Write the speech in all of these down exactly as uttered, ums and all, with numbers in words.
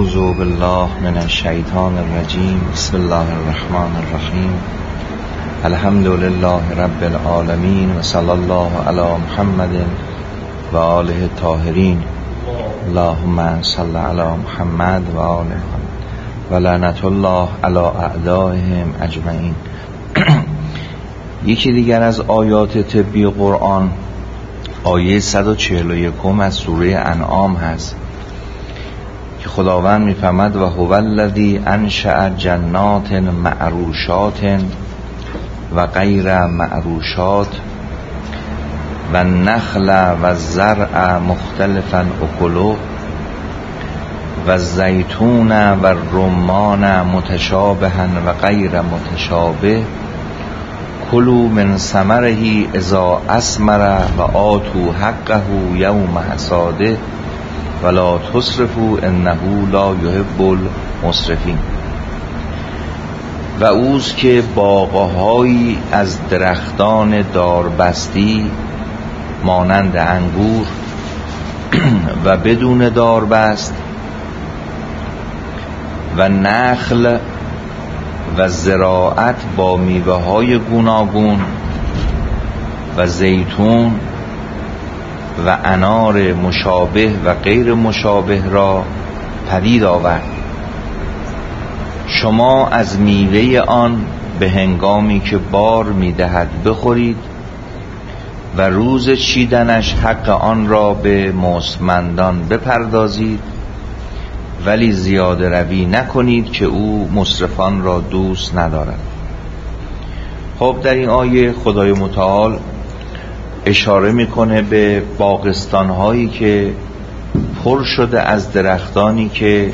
اعوذ بالله من الشیطان الرجیم. بسم الله الرحمن الرحیم. الحمد لله رب العالمین و صلی الله علی محمد و آله الطاهرین. اللهم صل علی محمد و آله و لعنت الله علی اعدائهم اجمعین. یکی دیگر از آیات طبی قرآن آیه صد و چهل و یک از سوره انعام هست که خداوند میفرماد و هو الذی انشأ جنات معروشات و غیر معروشات و النخل و الزرع مختلفا اکله و الزیتون و الرمان متشابها و غیر متشابه کلوا من ثمره اذا اثمر و آتوا حقه یوم حصاده ولا تسرفوا انه لا یحب المسرفین. و اوست که باغهایی از درختان داربستی مانند انگور و بدون داربست و نخل و زراعت با میوه های گوناگون و زیتون و انار مشابه و غیر مشابه را پدید آورد. شما از میوه آن به هنگامی که بار میدهد بخورید و روز چیدنش حق آن را به مستمندان بپردازید، ولی زیاده روی نکنید که او مسرفان را دوست ندارد. خب در این آیه خدای متعال اشاره میکنه به باغستان هایی که پر شده از درختانی که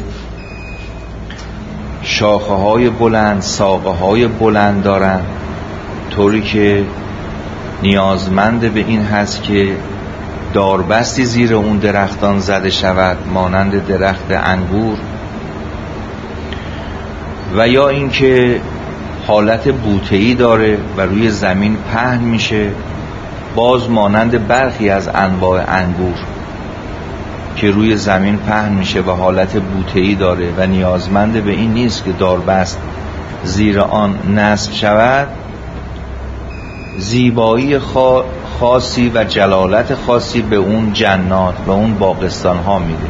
شاخه های بلند، ساقه های بلند دارن، طوری که نیازمند به این هست که داربستی زیر اون درختان زده شود مانند درخت انگور، و یا اینکه حالت بوته‌ای داره و روی زمین پهن میشه، باز مانند برخی از انواع انگور که روی زمین پهن میشه و حالت بوته‌ای داره و نیازمند به این نیست که داربست زیر آن نصب شود، زیبایی خاصی و جلالت خاصی به اون جنات و اون باغستان ها میده.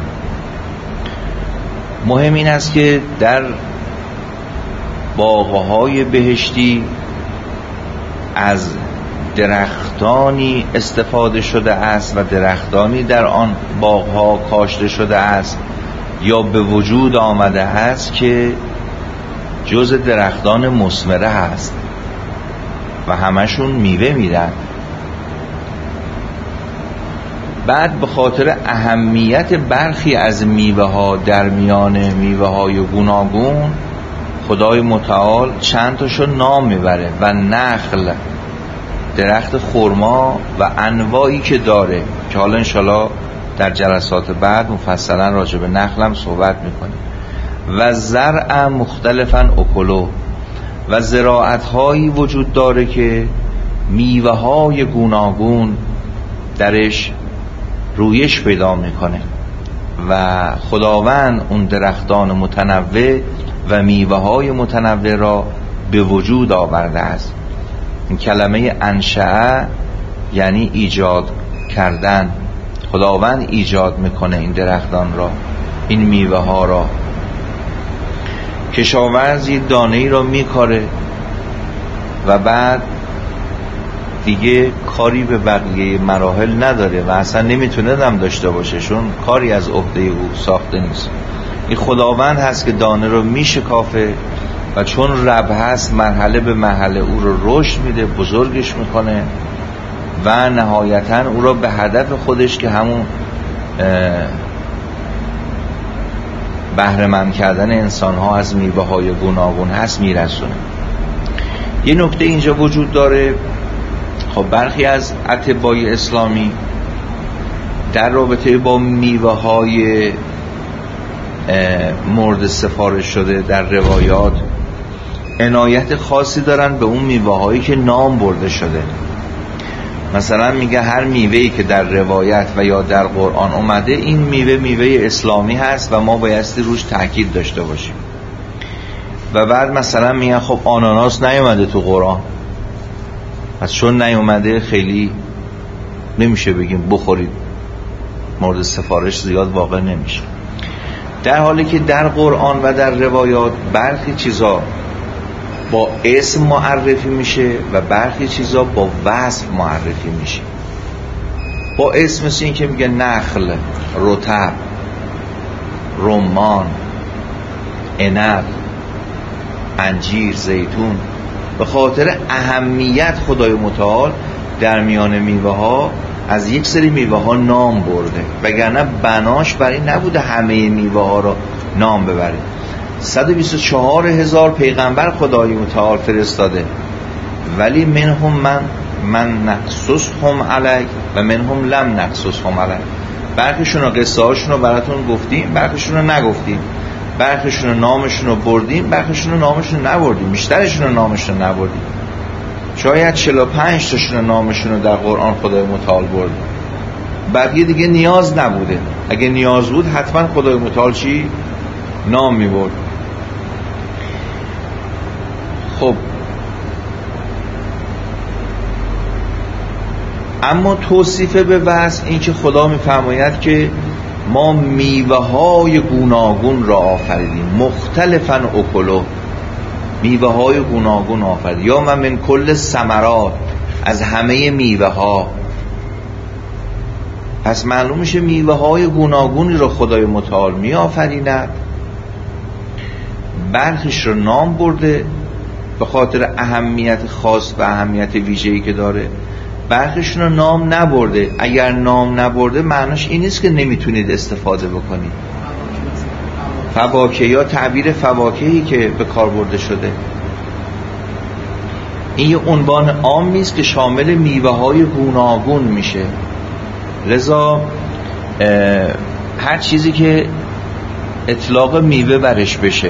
مهم این است که در باغهای بهشتی از درختانی استفاده شده است و درختانی در آن باغها کاشته شده است یا به وجود آمده است که جز درختان مثمره هست و همشون میوه میدن. بعد به خاطر اهمیت برخی از میوه ها در میان میوه های گوناگون خدای متعال چند تاشو نام میبره و نخل، درخت خرما و انواعی که داره که حالا انشالله در جلسات بعد مفصلا راجع به نخلم صحبت میکنیم، و زرع مختلفا اکلو و زراعت هایی وجود داره که میوه های گوناگون درش رویش پیدا میکنه و خداوند اون درختان متنوع و میوه های متنوع را به وجود آورده است. این کلمه انشأ یعنی ایجاد کردن. خداوند ایجاد میکنه این درختان را، این میوه ها را. کشاورز یک دانه ای را میکاره و بعد دیگه کاری به بقیه مراحل نداره و اصلا نمیتونه هم داشته باشه، چون کاری از عهده او ساخته نیست. این خداوند هست که دانه رو میشکافه و چون رب هست مرحله به مرحله او رو رشد میده، بزرگش میکنه و نهایتا او را به هدف خودش که همون بهره مند کردن انسان ها از میوه های گوناگون هست میرسونه. یه نکته اینجا وجود داره. خب برخی از اطبای اسلامی در رابطه با میوه های مورد سفارش شده در روایات عنایت خاصی دارن به اون میوه هایی که نام برده شده مثلا میگه هر میوه‌ای که در روایت و یا در قرآن اومده این میوه میوه اسلامی هست و ما بایستی روش تاکید داشته باشیم. و بعد مثلا میگه خب آناناس نیومده تو قرآن، پس چون نیومده خیلی نمیشه بگیم بخورید، مورد سفارش زیاد واقع نمیشه. در حالی که در قرآن و در روایات برخی چیزا با اسم معرفی میشه و برخی چیزا با وصف معرفی میشه. با اسم مثل این که میگه نخل، رطب، رمان، عنب، انجیر، زیتون. به خاطر اهمیت خدای متعال در میان میوه ها از یک سری میوه ها نام برده، وگرنه بناش برای نبوده همه میوه ها را نام ببره. صد و بیست و چهار هزار پیغمبر خدای متعال فرستاده، ولی منهم من من نقصصهم علیک و منهم لم نقصصهم علیک. برخیشون رو قصه هاشون رو براتون گفتیم، برخیشون رو نگفتیم، برخیشون رو نامشون رو بردیم، برخیشون رو نامشون رو نبردیم، بیشترشون رو نامشون رو نبردیم. شاید چهل و پنج تاشون نامشون رو در قرآن خدای متعال برده، بقیه دیگه نیاز نبوده. اگه نیاز بود حتما خدای متعال چی؟ نام می برد. خب اما توصیف به وصف این که خدا می فرماید که ما میوه های گوناگون را آفریدیم، مختلفاً اکلو، میوه های گوناگون آفرید، یا من من کل ثمرات، از همه میوه ها. پس معلوم میشه میوه های گوناگونی را خدای متعال می آفریند. برخیش رو نام برده به خاطر اهمیت خاص و اهمیت ویژه‌ای که داره، برخیشون رو نام نبرده. اگر نام نبرده معناش این نیست که نمیتونید استفاده بکنید. فواکه یا تعبیر فواکهی که به کار برده شده، این یه عنوان عام نیست که شامل میوه های گوناگون میشه. لذا هر چیزی که اطلاق میوه برش بشه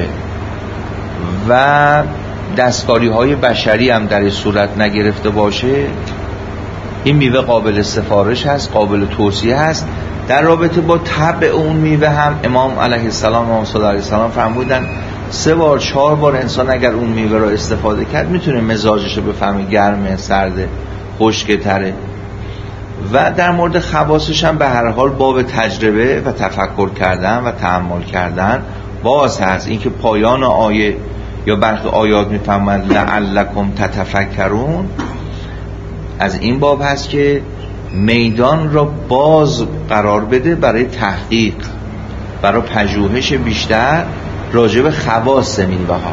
و دستکاری های بشری هم در این صورت نگرفته باشه، این میوه قابل سفارش هست، قابل توصیه هست. در رابطه با طبع اون میوه هم امام علیه السلام امام صلی الله علیه السلام فرمودن سه بار چهار بار انسان اگر اون میوه را استفاده کرد میتونه مزاجش رو بفهمه، گرمه، سرده، خشکه تره. و در مورد خواصش هم به هر حال باب تجربه و تفکر کردن و تأمل کردن باز هست. این که پایان آیه یا برخی آیات میفهمند لعلکم تتفکرون، از این باب هست که میدان را باز قرار بده برای تحقیق، برای پژوهش بیشتر راجع به خواص میوه ها.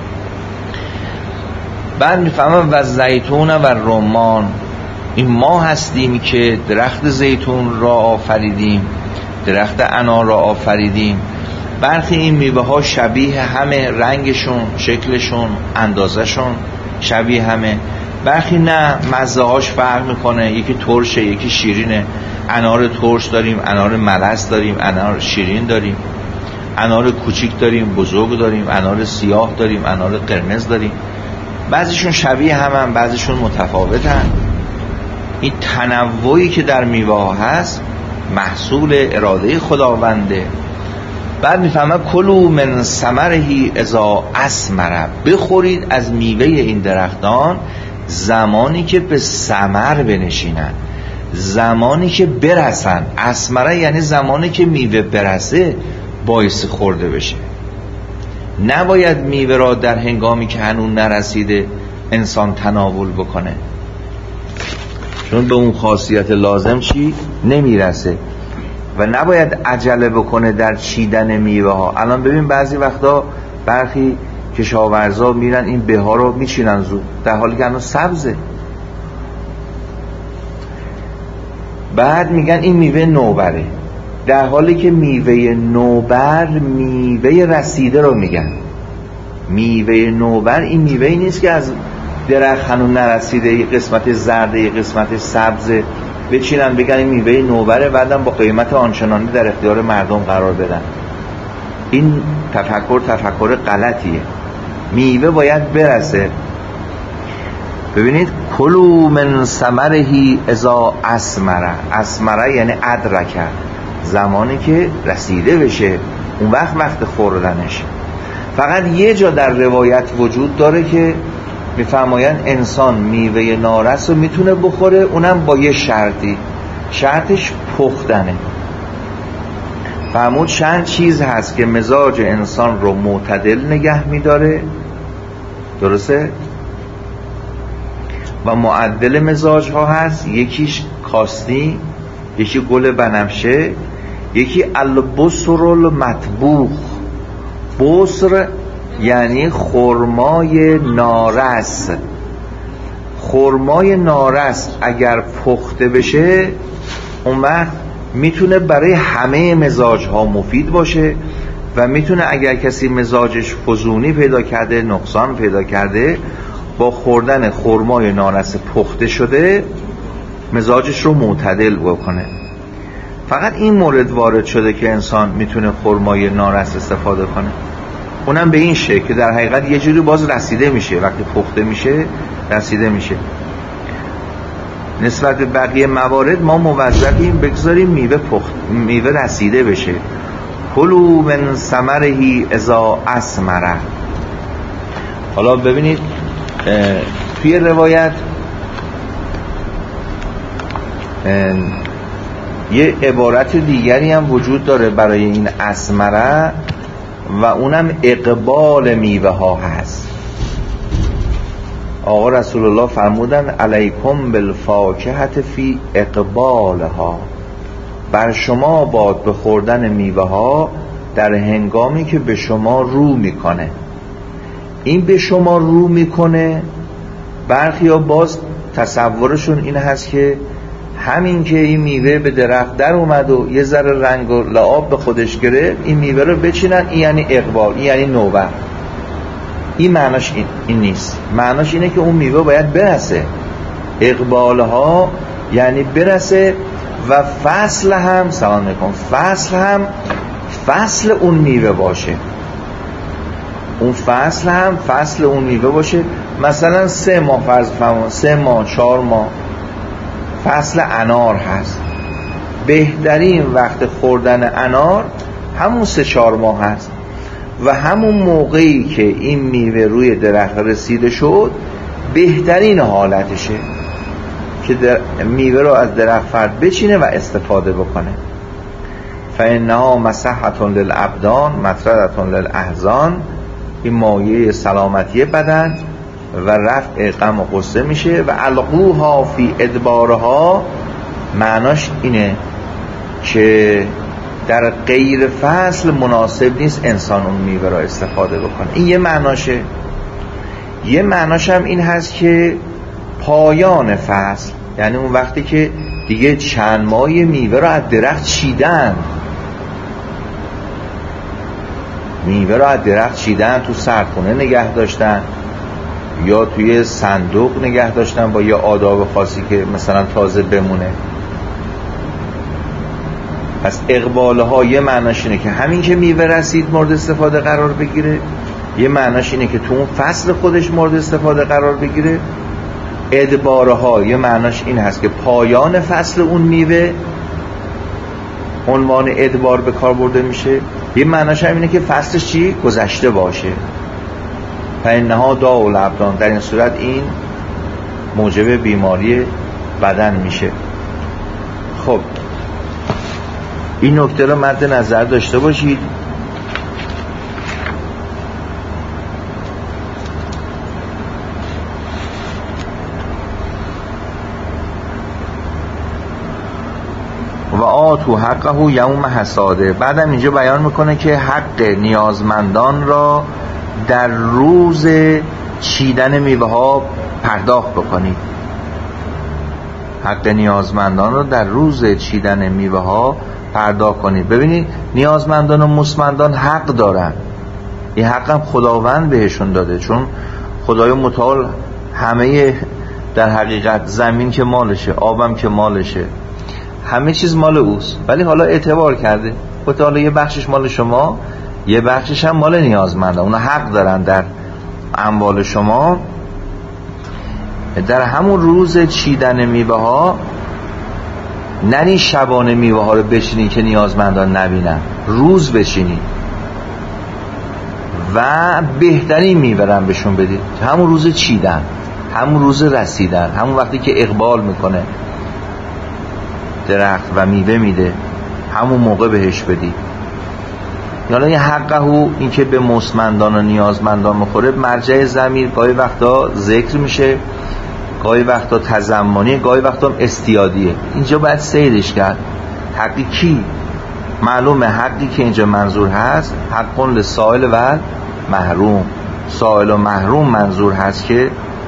بعد میفهمم و زیتون و رمان، این ما هستیم که درخت زیتون را آفریدیم، درخت انار را آفریدیم. برخی این میوه ها شبیه همه، رنگشون، شکلشون، اندازشون شبیه همه، برخی نه، مزه هاش فرق میکنه، یکی ترشه یکی شیرینه. انار ترش داریم، انار ملس داریم، انار شیرین داریم، انار کوچیک داریم، بزرگ داریم، انار سیاه داریم، انار قرمز داریم. بعضیشون شبیه همن، بعضیشون متفاوتن. این تنوعی که در میوه ها هست محصول اراده خداونده. بعد میفهمه کلوا من ثمره اذا اثمر، بخورید از میوه این درختان زمانی که به ثمر بنشینن، زمانی که برسن. اثمره یعنی زمانی که میوه برسه باعث خورده بشه. نباید میوه را در هنگامی که هنوز نرسیده انسان تناول بکنه، چون به اون خاصیت لازم چی نمیرسه. و نباید عجله بکنه در چیدن میوه ها. الان ببین بعضی وقتا برخی کشاورزا میرن این بها رو میچینن زود، در حالی که هنوز سبزه. بعد میگن این میوه نوبره، در حالی که میوه نوبر میوه رسیده رو میگن. میوه نوبر این میوه نیست که از درخت هنوز نرسیده، یه قسمت زرده یه قسمت سبزه بچینن بگن این میوه نوبره، بعدم با قیمت آنچنانی در اختیار مردم قرار بدن. این تفکر تفکر غلطیه. میوه باید برسه. ببینید کلوا من ثمره اذا اثمر. اثمر یعنی ادرک، زمانی که رسیده بشه، اون وقت وقت خوردنش. فقط یه جا در روایت وجود داره که میفرمایند انسان میوه نارس رو میتونه بخوره، اونم با یه شرطی، شرطش پختنه. فرمود چند چیز هست که مزاج انسان رو معتدل نگه میداره، درسته؟ و معدل مزاج ها هست، یکیش کاسنی، یکی گل بنفشه، یکی البصر المطبوخ. بصر یعنی خرمای نارس. خرمای نارس اگر پخته بشه اون وقت میتونه برای همه مزاج ها مفید باشه و میتونه اگر کسی مزاجش فزونی پیدا کرده، نقصان پیدا کرده، با خوردن خرمای نارس پخته شده مزاجش رو معتدل بکنه. فقط این مورد وارد شده که انسان میتونه خرمای نارس استفاده کنه، اونم به این شکل که در حقیقت یه جوری باز رسیده میشه، وقتی پخته میشه رسیده میشه. نسبت به بقیه موارد ما موظفیم بگذاریم میوه پخت میوه رسیده بشه. کلوا من ثمره اذا اثمر. حالا ببینید توی روایت یه عبارت دیگری هم وجود داره برای این اثمره و اونم اقبال میوه ها هست. آقا رسول الله فرمودن علیکم بالفاکهة فی اقبالها، بر شما باد به خوردن میوه ها در هنگامی که به شما رو میکنه. این به شما رو میکنه، برخی ها باز تصورشون این هست که همین که این میوه به درخت در اومد و یه ذره رنگ و لعاب به خودش گرفت، این میوه رو بچینن، این یعنی اقبال، این یعنی نوبت. این معناش این, این نیست. معناش اینه که اون میوه باید برسه. اقبالها یعنی برسه و فصل هم سلام علیکم فصل هم فصل اون میوه باشه. اون فصل هم فصل اون میوه باشه. مثلا سه ماه فرض فرمون، سه ماه چهار ماه فصل انار هست. بهترین وقت خوردن انار همون سه چهار ماه هست و همون موقعی که این میوه روی درخت رسیده شد بهترین حالتشه که میوه رو از درخت فرد بچینه و استفاده بکنه. فإنها مصحة للابدان مطردة للاحزان. این مایه سلامتی بدن و رفع غم و غصه میشه. و القوها فی ادبارها معناش اینه که در غیر فصل مناسب نیست انسان اون میوه را استفاده بکنه. این یه معناشه. یه معناش هم این هست که پایان فصل، یعنی اون وقتی که دیگه چند ماهی میوه را از درخت چیدن، میوه را از درخت چیدن، تو سردخونه نگه داشتن یا توی صندوق نگه داشتن با یه آداب خاصی که مثلا تازه بمونه. پس اقباله ها یه معناش اینه که همین که میوه رسید مورد استفاده قرار بگیره، یه معناش اینه که تو اون فصل خودش مورد استفاده قرار بگیره. ادباره ها یه معناش این هست که پایان فصل اون میوه عنوان ادبار به کار برده میشه. یه معناش هم اینه که فصلش چی؟ گذشته باشه. فإنها داء الابدان. در این صورت این موجب بیماری بدن میشه. خب این نکته رو مد نظر داشته باشید. و آتوا حقه یوم حصاده. بعدم اینجا بیان میکنه که حق نیازمندان را در روز چیدن میوه ها پرداخت بکنید. حق نیازمندان را در روز چیدن میوه ها پرداخت کنید. ببینید نیازمندان و مستمندان حق دارن. این حق هم خداوند بهشون داده، چون خدای متعال همه در حقیقت زمین که مالشه، آبم که مالشه، همه چیز مال اوست، ولی حالا اعتبار کرده خب حالا یه بخشش مال شما، یه بخشش هم مال نیازمندان. اونا حق دارن در اموال شما در همون روز چیدن میوه ها نری شبانه میوه ها رو بچینی که نیازمندان نبینن، روز بچینی و بهترین میوه رو بهشون بدید همون روز چیدن، همون روز رسیدن، همون وقتی که اقبال میکنه درخت و میوه میده همون موقع بهش بدید. یعنی این حقه، این که به مستمندان و نیازمندان میخوره، مرجع ضمیر گاهی وقتا ذکر میشه، گاهی وقتا تضمنی، گاهی وقتا هم استیادیه. اینجا باید سیرش کرد. حقی کی؟ معلومه حقی که اینجا منظور هست حق للسائل و محروم. سائل و محروم منظور هست که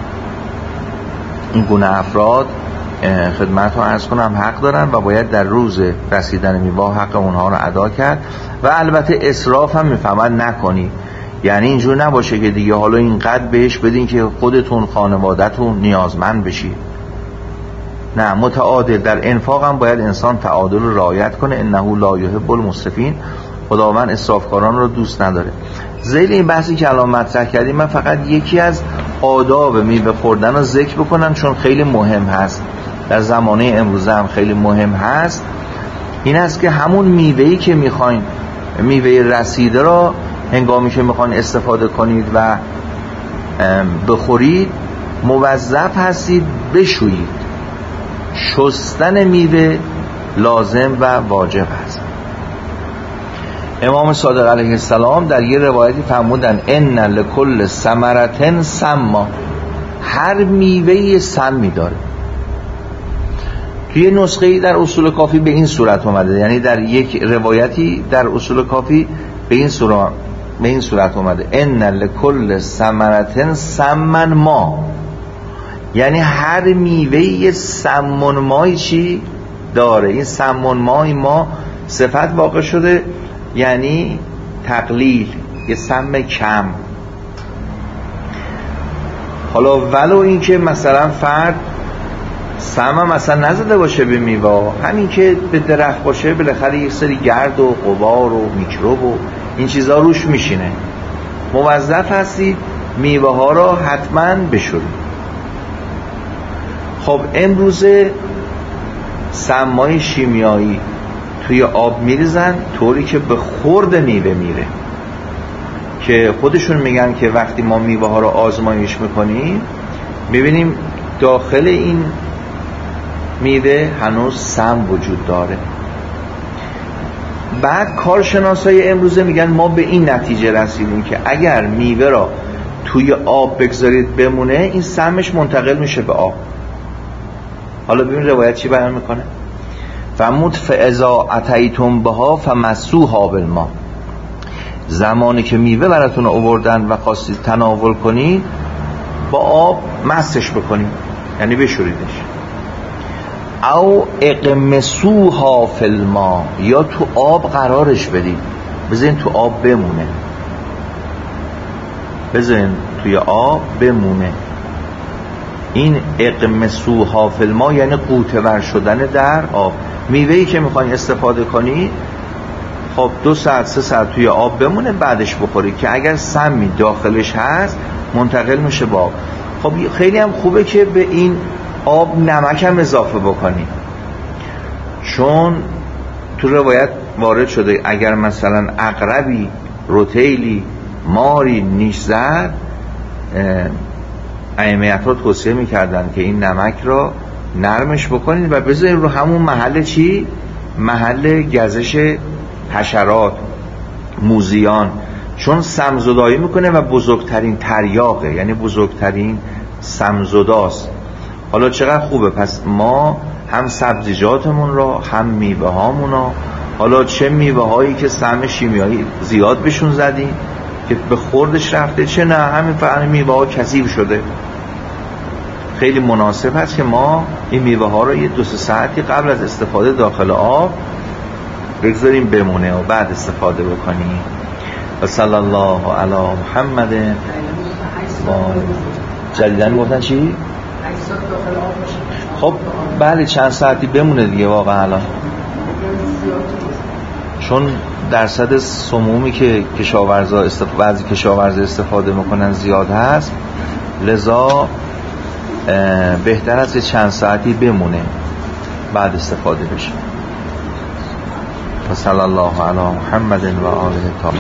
این گونه افراد خدمت ها عرض کنم حق دارن و باید در روز رسیدن میوه حق اونها رو ادا کرد. و البته اسراف هم میفهمد نکنی، یعنی اینجور نباشه که دیگه حالا اینقدر بهش بدین که خودتون خانوادتون نیازمند بشید. نه، متعادل در انفاق هم باید انسان تعادل رو رعایت کنه. انه لا یحب المسرفین، خداوند اسرافکاران رو دوست نداره. ذیل این بحثی که الان مطرح کردیم من فقط یکی از آداب میوه خوردن رو ذکر بکنم چون خیلی مهم هست، در زمانه امروزه هم خیلی مهم هست. این است که همون میوه‌ای که میخواین، میوه رسیده را هنگامی که میخواین استفاده کنید و بخورید موظف هستید بشویید. شستن میوه لازم و واجب است. امام صادق علیه السلام در یه روایتی فرمودن ان لکل ثمرة سما، هر میوه سمی داره. توی نسخه‌ای در اصول کافی به این صورت اومده، یعنی در یک روایتی در اصول کافی به این صورت به این صورت اومده ان لکل ثمرة سمن ما، یعنی هر میوه سمن مایی چی داره. این سمن مای ما صفت واقع شده، یعنی تقلیل، یه سم کم. حالا ولو این که مثلا فرد سم هم مثلا نزده باشه به میوه، همین که به درخت باشه بالاخره یک سری گرد و غبار و میکروب و این چیزا روش میشینه، موظف هستید میوه ها را حتما بشورید. خب امروزه سمای شیمیایی توی آب میریزن طوری که به خورد میوه میره، که خودشون میگن که وقتی ما میوه ها رو آزمایش میکنیم میبینیم داخل این میوه هنوز سم وجود داره. بعد کارشناسای امروزه میگن ما به این نتیجه رسیدیم که اگر میوه را توی آب بگذارید بمونه این سمش منتقل میشه به آب. حالا ببین روایت چی بیان میکنه. فموت فاذا اتیتم بها فمسوها بالماء، زمانی که میوه براتون آوردن و خواستید تناول کنید با آب مسش بکنید، یعنی بشوریدش. او اقمسوها فی الماء، یا تو آب قرارش بدید، بذارین تو آب بمونه، بذارین توی آب بمونه. این اقمسوها فی الماء یعنی قوطه ور شدن در آب. میوه‌ای که میخواین استفاده کنی خب دو ساعت سه ساعت توی آب بمونه بعدش بخوری، که اگر سمی داخلش هست منتقل میشه با آب. خب خیلی هم خوبه که به این آب نمک هم اضافه بکنی، چون تو روایت وارد شده اگر مثلا عقربی، رتیلی، ماری نیش زد، ائمه ها توصیه میکردن که این نمک را نرمش بکنید و بذارید رو همون محل چی؟ محل گزش حشرات، موذیان، چون سمزدایی میکنه و بزرگترین تریاقه، یعنی بزرگترین سمزداست. حالا چقدر خوبه، پس ما هم سبزیجاتمون را هم میوه هامون را، حالا چه میوه هایی که سم شیمیایی زیاد بهشون زدیم که به خوردش رفته، چه نه همین فعلا میوه ها کثیف شده، خیلی مناسب هست که ما این میوه ها رو یه دو سه ساعتی قبل از استفاده داخل آب بگذاریم بمونه و بعد استفاده بکنیم. و صلی الله علی محمد. و جدیدن گفتن چی؟ خب بله چند ساعتی بمونه دیگه واقعا الان، چون درصد سمومی که کشاورزا استف... بعضی کشاورزا استفاده میکنن زیاد هست، لذا بهتر است چند ساعتی بمونه بعد استفاده بشه. و صلی الله علی محمد و آله